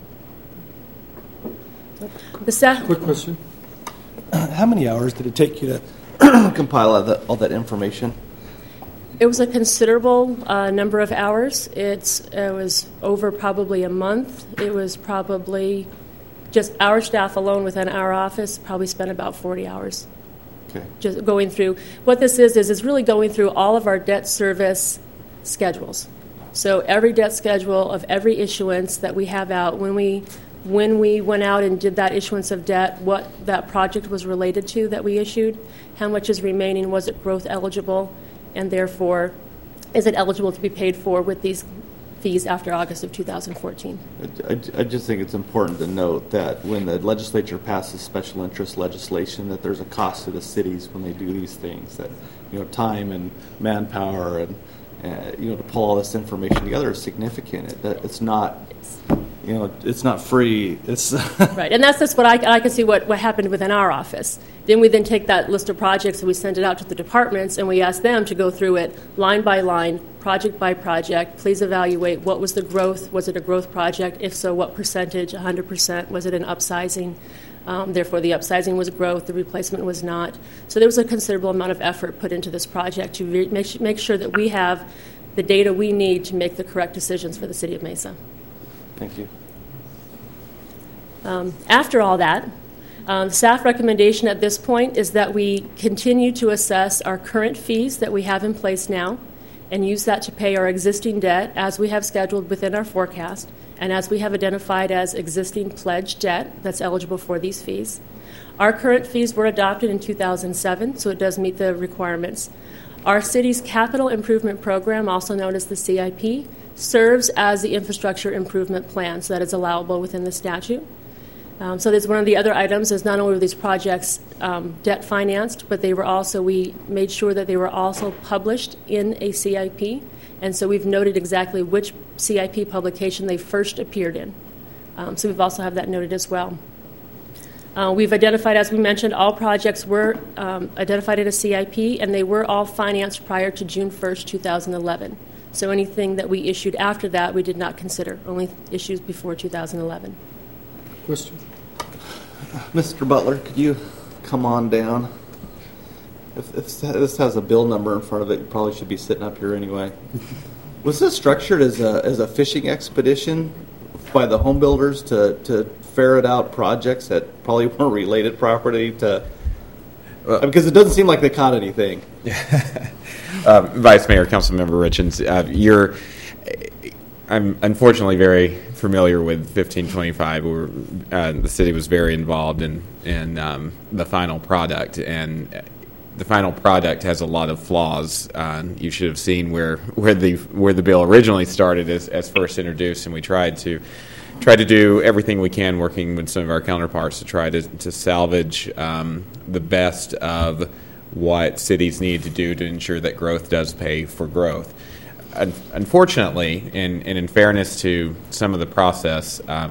The sa- Quick question. How many hours did it take you to compile all that, all that information? It was a considerable uh, number of hours. It's, it was over probably a month. It was probably just our staff alone within our office probably spent about forty hours. Okay. Just going through. What this is, is it's really going through all of our debt service schedules. So every debt schedule of every issuance that we have out, when we when we went out and did that issuance of debt, what that project was related to that we issued, how much is remaining, was it growth eligible, and therefore, is it eligible to be paid for with these fees after August of two thousand fourteen? I, I, I just think it's important to note that when the legislature passes special interest legislation, that there's a cost to the cities when they do these things, that, you know, time and manpower and, uh, you know, to pull all this information together is significant. It, that it's not, you know, it's not free. It's right, and that's just what I, I can see what, what happened within our office. Then we then take that list of projects and we send it out to the departments and we ask them to go through it line by line, project by project. Please evaluate what was the growth. Was it a growth project? If so, what percentage? one hundred percent. Was it an upsizing? Um, therefore, the upsizing was growth. The replacement was not. So there was a considerable amount of effort put into this project to re- make, make sure that we have the data we need to make the correct decisions for the City of Mesa. Thank you. Um, after all that, um, staff recommendation at this point is that we continue to assess our current fees that we have in place now and use that to pay our existing debt as we have scheduled within our forecast and as we have identified as existing pledged debt that's eligible for these fees. Our current fees were adopted in two thousand seven, so it does meet the requirements. Our city's capital improvement program, also known as the C I P, serves as the infrastructure improvement plan, so that is allowable within the statute. Um, so there's one of the other items is not only were these projects um, debt financed, but they were also, we made sure that they were also published in a C I P, and so we've noted exactly which C I P publication they first appeared in. Um, so we've also have that noted as well. Uh, we've identified, as we mentioned, all projects were um, identified in a C I P, and they were all financed prior to June first, two thousand eleven. So anything that we issued after that, we did not consider, only issues before two thousand eleven. Question? Mister Butler, could you come on down? If, if this has a bill number in front of it, you probably should be sitting up here anyway. Was this structured as a as a fishing expedition by the home builders to, to ferret out projects that probably weren't related property to? Well, because it doesn't seem like they caught anything. uh, Vice Mayor, Councilmember Richins, uh, you're. I'm unfortunately very familiar with fifteen twenty-five. Where, uh, the city was very involved in in um, the final product, and the final product has a lot of flaws. Uh, you should have seen where where the where the bill originally started as, as first introduced, and we tried to try to do everything we can, working with some of our counterparts to try to to salvage um, the best of what cities need to do to ensure that growth does pay for growth. Unfortunately, and, and in fairness to some of the process, um,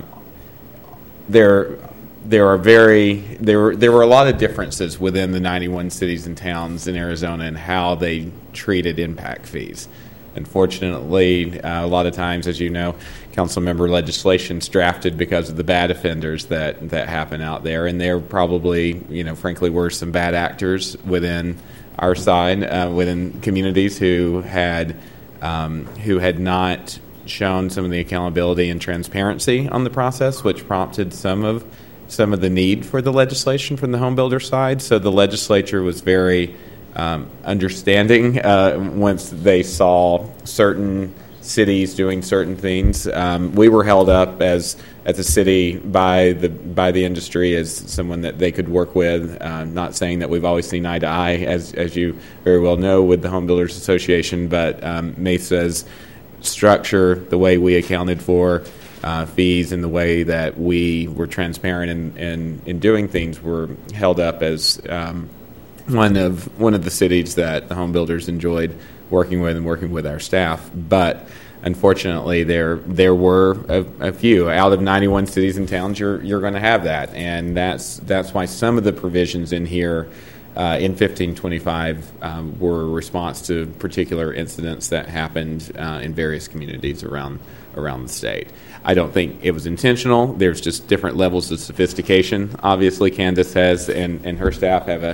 there there are very there were there were a lot of differences within the ninety-one cities and towns in Arizona and how they treated impact fees. Unfortunately, uh, a lot of times, as you know, council member legislation is drafted because of the bad offenders that that happen out there, and there probably, you know, frankly, were some bad actors within our side, uh, within communities who had. Um, who had not shown some of the accountability and transparency on the process, which prompted some of some of the need for the legislation from the home builder side. So the legislature was very um, understanding uh, once they saw certain cities doing certain things. Um, we were held up as as a city by the by the industry as someone that they could work with. Uh, not saying that we've always seen eye to eye, as as you very well know, with the Home Builders Association, but um, Mesa's structure, the way we accounted for uh, fees, and the way that we were transparent in, in, in doing things, were held up as um, one of one of the cities that the home builders enjoyed working with and working with our staff. But unfortunately, there there were a, a few out of ninety-one cities and towns. You're you're going to have that, and that's that's why some of the provisions in here uh, in fifteen twenty-five um, were a response to particular incidents that happened uh, in various communities around around the state. I don't think it was intentional. There's just different levels of sophistication. Obviously, Candace has and, and her staff have a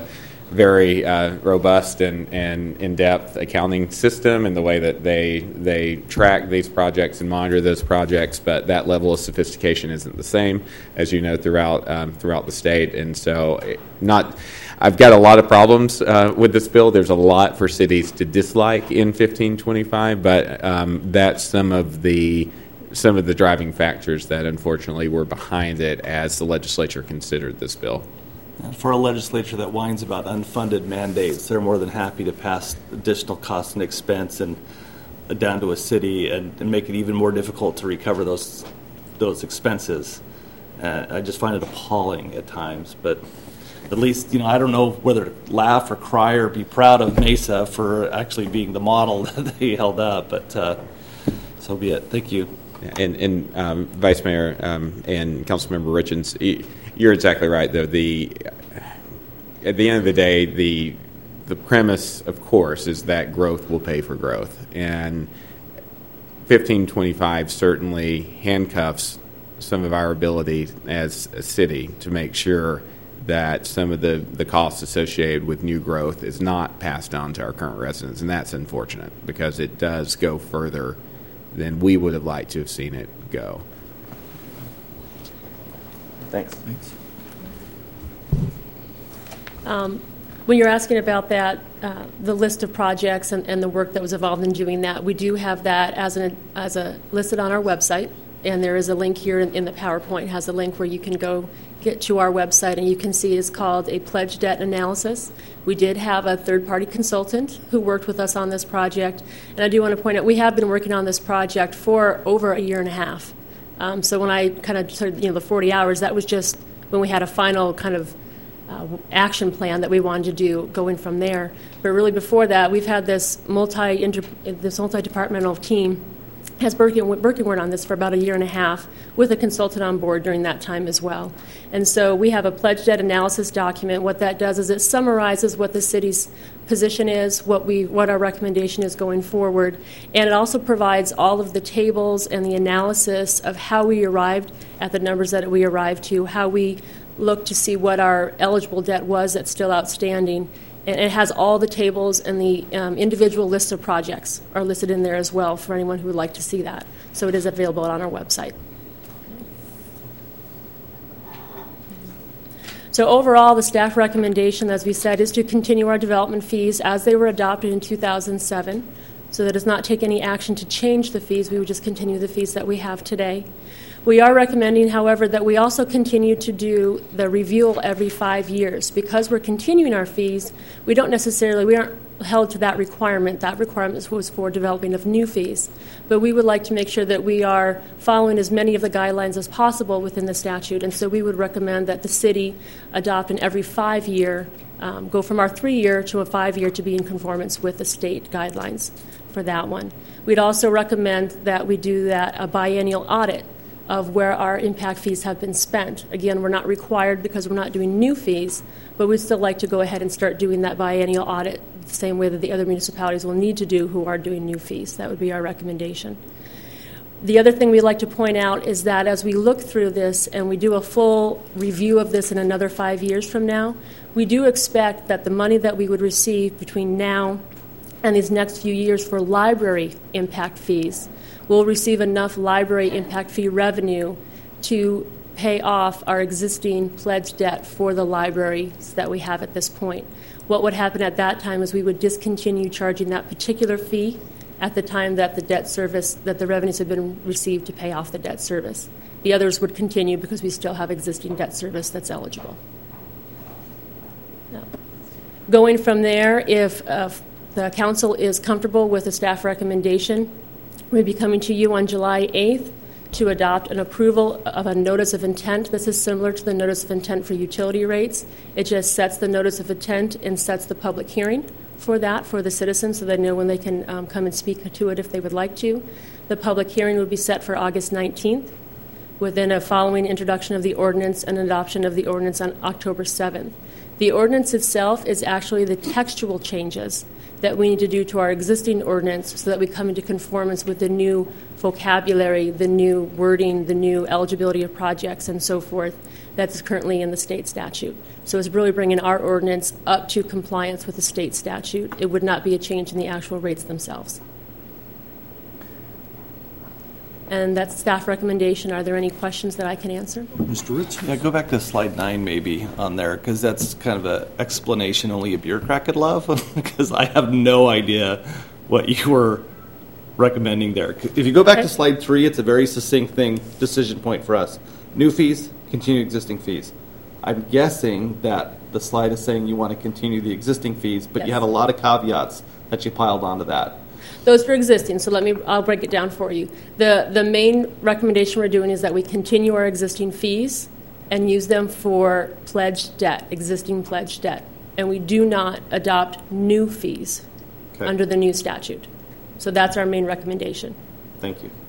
very uh, robust and, and in-depth accounting system in the way that they they track these projects and monitor those projects, but that level of sophistication isn't the same, as you know, throughout um, throughout the state. And so it, not I've got a lot of problems uh, with this bill. There's a lot for cities to dislike in fifteen twenty-five, but um, that's some of the some of the driving factors that unfortunately were behind it as the legislature considered this bill. For a legislature that whines about unfunded mandates, they're more than happy to pass additional costs and expense and uh, down to a city and, and make it even more difficult to recover those those expenses. Uh, I just find it appalling at times, but at least, you know, I don't know whether to laugh or cry or be proud of Mesa for actually being the model that they held up, but uh, so be it. Thank you. And, and um, Vice Mayor um, and Councilmember Richens, you're exactly right. Though the at the end of the day, the the premise, of course, is that growth will pay for growth, and fifteen twenty-five certainly handcuffs some of our ability as a city to make sure that some of the, the costs associated with new growth is not passed on to our current residents, and that's unfortunate because it does go further than we would have liked to have seen it go. Thanks. Thanks. Um, when you're asking about that, uh, the list of projects and, and the work that was involved in doing that, we do have that as an as a listed on our website, and there is a link here in, in the PowerPoint. It has a link where you can go get to our website, and you can see it's called a pledge debt analysis. We did have a third-party consultant who worked with us on this project, and I do want to point out we have been working on this project for over a year and a half. Um, so when I kind of said, you know, the forty hours, that was just when we had a final kind of uh, action plan that we wanted to do going from there. But really before that, we've had this multi this multi-departmental team has working working on this for about a year and a half with a consultant on board during that time as well. And so we have a pledge debt analysis document. What that does is it summarizes what the city's position is, what we what our recommendation is going forward, and it also provides all of the tables and the analysis of how we arrived at the numbers that we arrived to, how we looked to see what our eligible debt was that's still outstanding. And it has all the tables, and the um, individual lists of projects are listed in there as well for anyone who would like to see that. So it is available on our website. So overall, the staff recommendation, as we said, is to continue our development fees as they were adopted in two thousand seven. So that does not take any action to change the fees. We would just continue the fees that we have today. We are recommending, however, that we also continue to do the review every five years. Because we're continuing our fees, we don't necessarily, we aren't held to that requirement. That requirement was for developing of new fees. But we would like to make sure that we are following as many of the guidelines as possible within the statute. And so we would recommend that the city adopt an every five-year, um, go from our three-year to a five-year to be in conformance with the state guidelines for that one. We'd also recommend that we do that a biennial audit of where our impact fees have been spent. Again, we're not required because we're not doing new fees, but we'd still like to go ahead and start doing that biennial audit the same way that the other municipalities will need to do who are doing new fees. That would be our recommendation. The other thing we'd like to point out is that as we look through this and we do a full review of this in another five years from now, we do expect that the money that we would receive between now and these next few years for library impact fees will receive enough library impact fee revenue to pay off our existing pledged debt for the libraries that we have at this point. What would happen at that time is we would discontinue charging that particular fee at the time that the debt service, that the revenues have been received to pay off the debt service. The others would continue because we still have existing debt service that's eligible. Now, going from there, if uh, the council is comfortable with the staff recommendation, we'll be coming to you on July eighth to adopt an approval of a notice of intent. This is similar to the notice of intent for utility rates. It just sets the notice of intent and sets the public hearing for that for the citizens so they know when they can um, come and speak to it if they would like to. The public hearing would be set for August nineteenth within a following introduction of the ordinance and adoption of the ordinance on October seventh. The ordinance itself is actually the textual changes that we need to do to our existing ordinance so that we come into conformance with the new vocabulary, the new wording, the new eligibility of projects, and so forth that's currently in the state statute. So it's really bringing our ordinance up to compliance with the state statute. It would not be a change in the actual rates themselves. And that's staff recommendation. Are there any questions that I can answer? Mister Rich? Yeah, go back to slide nine maybe on there, because that's kind of an explanation only a bureaucrat could love, because I have no idea what you were recommending there. If you go back Okay. to slide three, it's a very succinct thing, decision point for us. New fees, continue existing fees. I'm guessing that the slide is saying you want to continue the existing fees, but you Yes. have a lot of caveats that you piled onto that. Those for existing, so let me, I'll break it down for you. The, the main recommendation we're doing is that we continue our existing fees and use them for pledged debt, existing pledged debt. And we do not adopt new fees Okay. under the new statute. So that's our main recommendation. Thank you.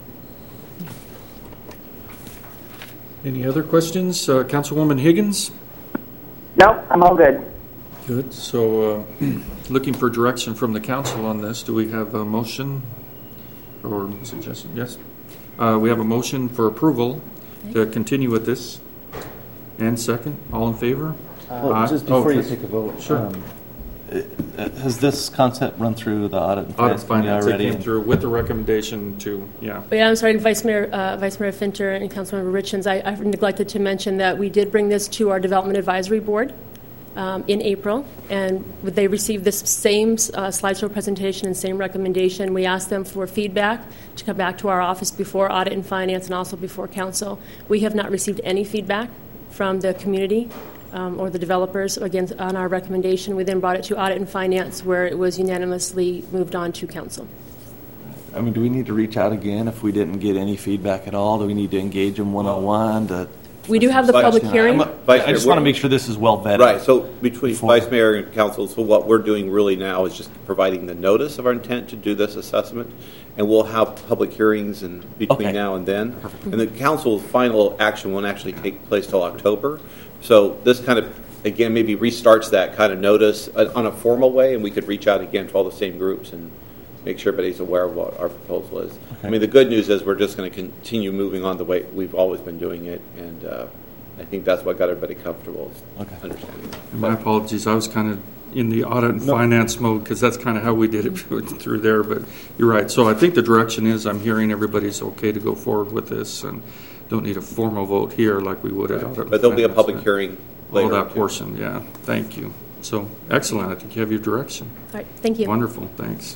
Any other questions? Uh, Councilwoman Higgins? Nope, I'm all good. Good. So, uh, looking for direction from the council on this. Do we have a motion or suggestion? Yes. Uh, we have a motion for approval to continue with this. And second, all in favor? Well, Aye. just before Oh, you please. take a vote, Sure. um, uh, has this concept run through the audit and Audit finance committee finance, it already? came through with the recommendation to, yeah. But yeah, I'm sorry, Vice Mayor, uh, Vice Mayor Finter and Councilmember Richens, I, I neglected to mention that we did bring this to our Development Advisory Board um, in April, and they received this same uh, slideshow presentation and same recommendation. We asked them for feedback to come back to our office before Audit and Finance and also before Council. We have not received any feedback from the community um, or the developers again on our recommendation. We then brought it to Audit and Finance, where it was unanimously moved on to Council. I mean, do we need to reach out again if we didn't get any feedback at all? Do we need to engage them one-on-one? To, We do have the Vice- public I'm a- hearing. I just want to make sure this is well vetted. Right, so between Before- Vice Mayor and Council, so what we're doing really now is just providing the notice of our intent to do this assessment, and we'll have public hearings in between Okay. now and then. And the Council's final action won't actually take place till October. So this kind of, again, maybe restarts that kind of notice uh, on a formal way, and we could reach out again to all the same groups and make sure everybody's aware of what our proposal is. I mean, the good news is we're just going to continue moving on the way we've always been doing it, and uh, I think that's what got everybody comfortable, is Okay. understanding that. And my apologies, I was kind of in the audit and finance mode because that's kind of how we did it through there, but you're right. So I think the direction is, I'm hearing everybody's okay to go forward with this and don't need a formal vote here like we would at audit. But there'll be a and public finance. hearing All later. that too. portion, yeah. Thank you. So, excellent. I think you have your direction. All right, thank you. Wonderful, thanks.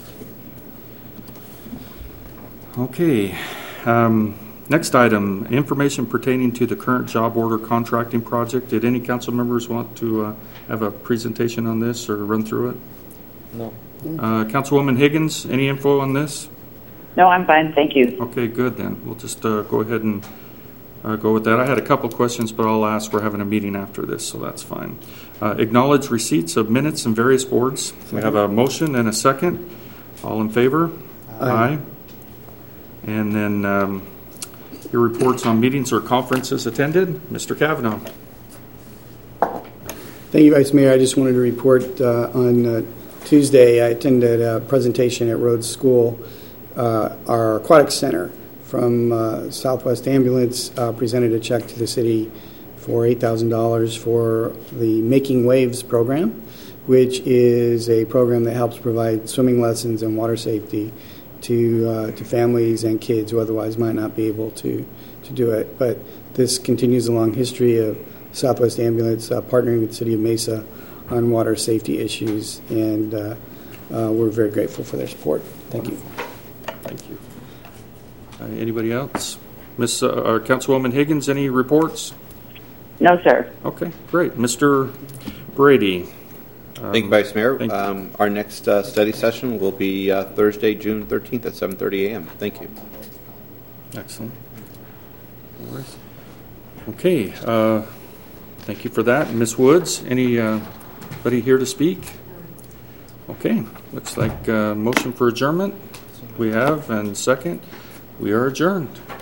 Okay. Um, next item, information pertaining to the current job order contracting project. Did any council members want to uh, have a presentation on this or run through it? No. Uh, Councilwoman Higgins, any info on this? No, I'm fine, thank you. Okay, good then. We'll just uh, go ahead and uh, go with that. I had a couple questions, but I'll ask. We're having a meeting after this, so that's fine. Uh, acknowledge receipts of minutes and various boards. We have a motion and a second. All in favor? Aye. And then um, your reports on meetings or conferences attended. Mister Kavanaugh. Thank you, Vice Mayor. I just wanted to report uh, on uh, Tuesday, I attended a presentation at Rhodes School. Uh, our aquatic center from uh, Southwest Ambulance uh, presented a check to the city for eight thousand dollars for the Making Waves program, which is a program that helps provide swimming lessons and water safety to uh, to families and kids who otherwise might not be able to, to do it. But this continues a long history of Southwest Ambulance uh, partnering with the City of Mesa on water safety issues, and uh, uh, we're very grateful for their support. Thank you. Thank you. Uh, anybody else? Miss uh, or Councilwoman Higgins, any reports? No, sir. Okay, great. Mister Brady. Um, Thank you, Vice Mayor. thank you. Um, our next uh, study session will be uh, Thursday, June thirteenth at seven thirty a.m. Thank you. Excellent. All right. Okay. Uh, thank you for that. Miss Woods, any uh, anybody here to speak? Okay. Looks like uh, motion for adjournment we have, and second, we are adjourned.